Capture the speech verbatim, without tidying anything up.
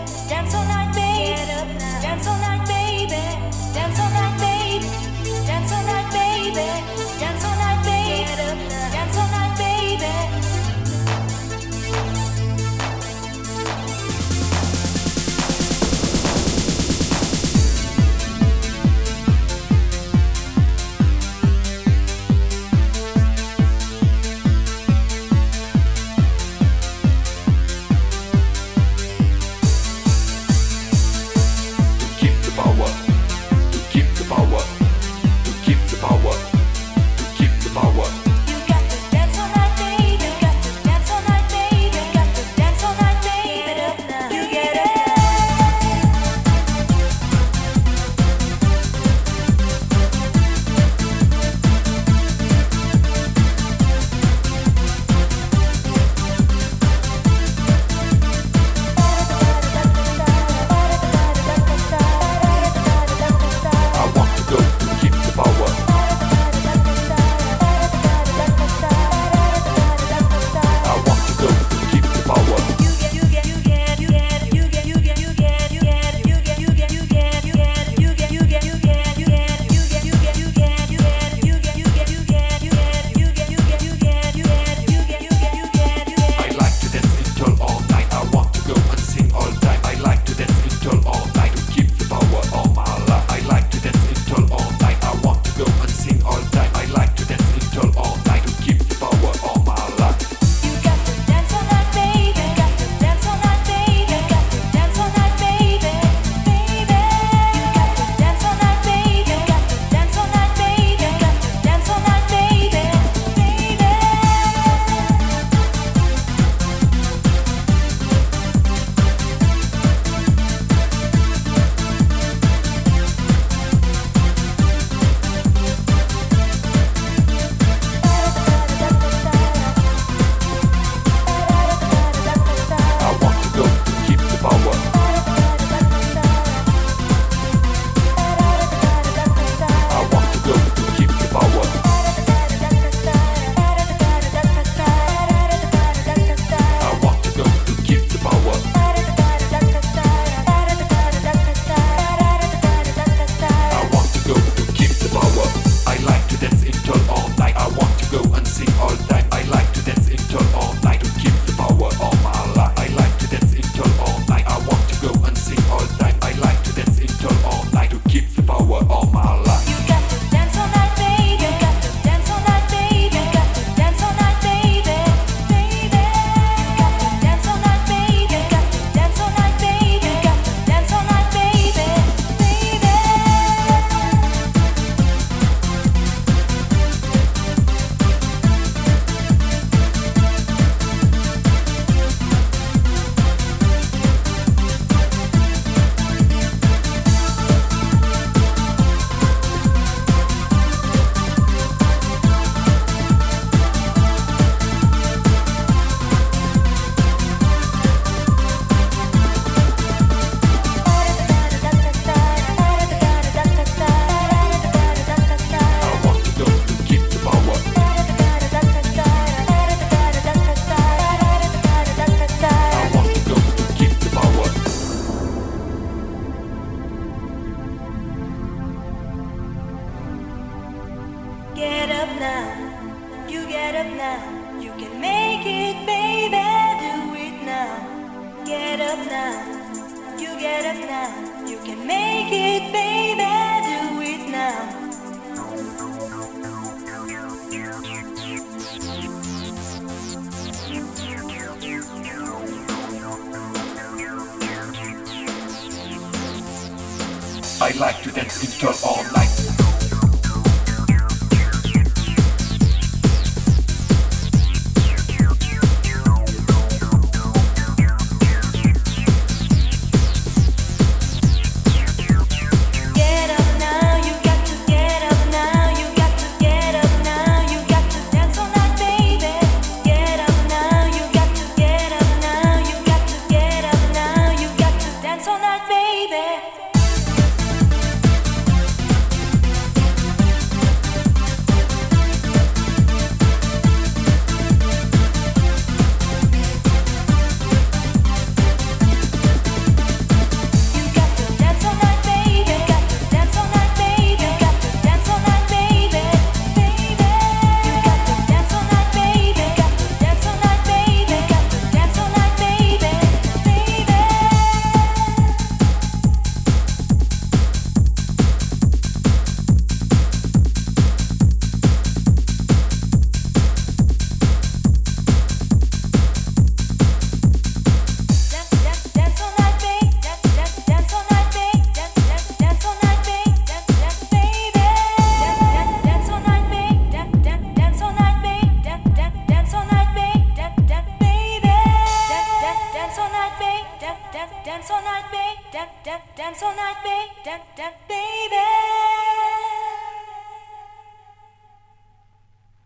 Dance all night, baby. Dance all night, baby. Dance all night, baby. Dance all night, baby. Dance all night, baby. Dance all night, baby. Get up now, you get up now. You can make it, baby, do it now. Get up now, you get up now. You can make it, baby, do it now. I like to dance in all night.